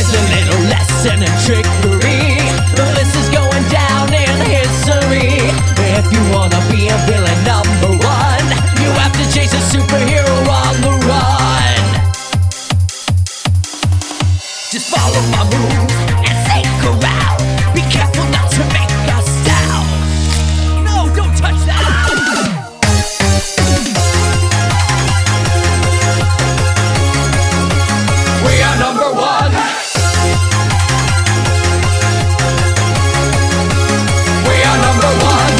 Just a little lesson in trickery. This is going down in history. If you wanna be a villain number one, you have to chase a superhero on the run. Just follow my moves and think around. Be careful not to make a sound. No, don't touch that. We are number one. We are number one.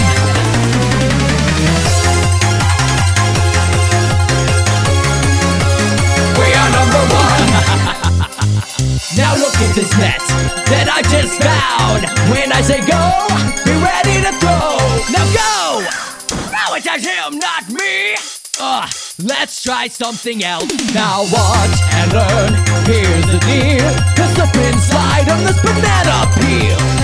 We are number one. Now look at this net that I just found. When I say go, be ready to throw. Now go! Throw it at him, not me! Let's try something else. Now watch and learn. Here's the deal. The slip and slide on this banana peel.